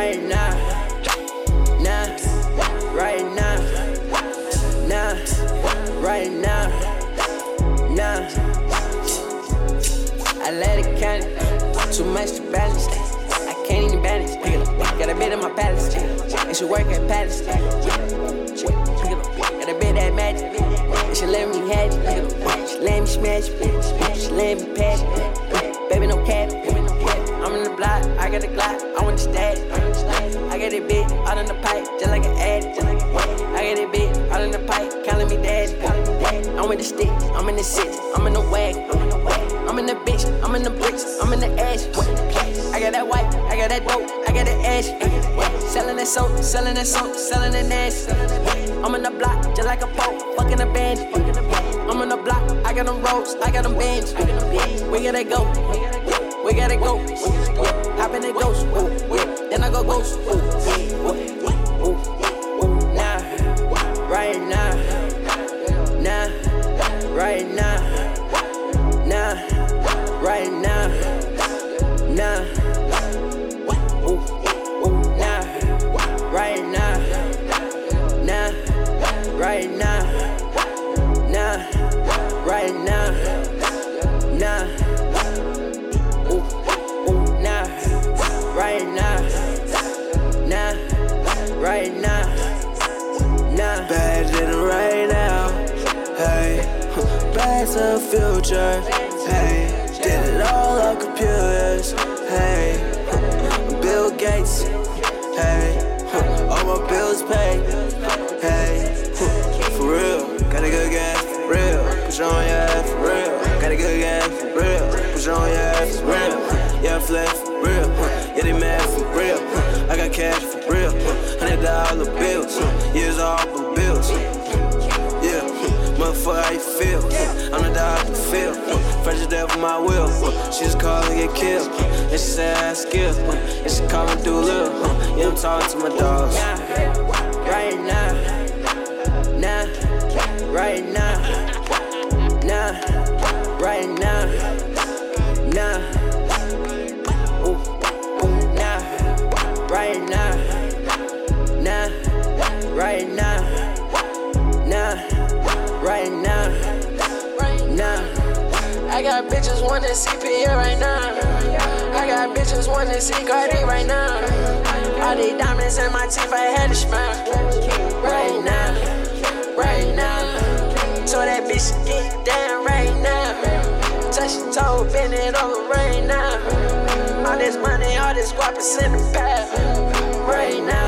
right now, nah, right now, nah, right now, nah. I let it count it, too much to balance. I can't even balance. Got a bit of my palace, and she work at palace. Got a bit that magic, and she let me have it. She let me smash it, she let me pass it. Baby, no cap. I'm in the block, I got a Glock, I want the stash. I got it big, out in the pipe, just like an addict. I got it big, out in the pipe, calling me daddy. I'm with the stick, I'm in the six, I'm in the wag. I'm in the bitch, I'm in the bricks, I'm in the ash. I got that white, I got that dope, I got that ash. Selling that soap, selling that soap, selling that ash. I'm in the block, just like a pope, fucking a band. I'm in the block, I got them ropes, I got them bands. We gotta go, we gotta go. Hop in the ghost, then I go ghost. Nah, right now, nah, right now, nah, right now, nah, nah, right now, nah, right now, nah, right now, nah. Right now, nah, right now, nah. Bad in the right now, hey. Back to the future, hey. Did it all on computers, hey. Bill Gates, hey. All my bills paid, hey. For real, got a good gas, for real. Push on your ass, for real. Got a good gas, for real. Push on your ass, for real. Yeah, flex, for real. Yeah, they mad for real. I got cash for real. $100 bills. Years all blue bills. Yeah, motherfucker, how you feel? I'm the dog to feel. Fresh as death with my will. She just called and get killed. And she said I had skill. And she called me through little. Yeah, I'm talking to my dogs. Right now, nah, right now, nah, right now, nah. Right now, nah, right now, nah, right now, nah. I got bitches wanna see Pierre right now. I got bitches wanna see Cardi right now. All these diamonds in my teeth, I had to smile. Right now, right now. So that bitch get down right now. Touch your toe, bend it over right now. All this money, all this guap is in the past. Right now.